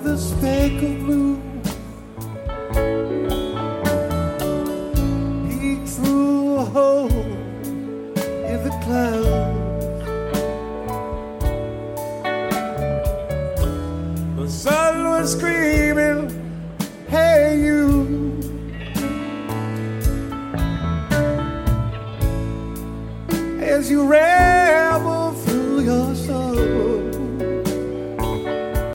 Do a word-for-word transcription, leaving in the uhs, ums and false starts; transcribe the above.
with a speck of blue. Peek through a hole in the clouds. The sun was screaming, hey you. As you ran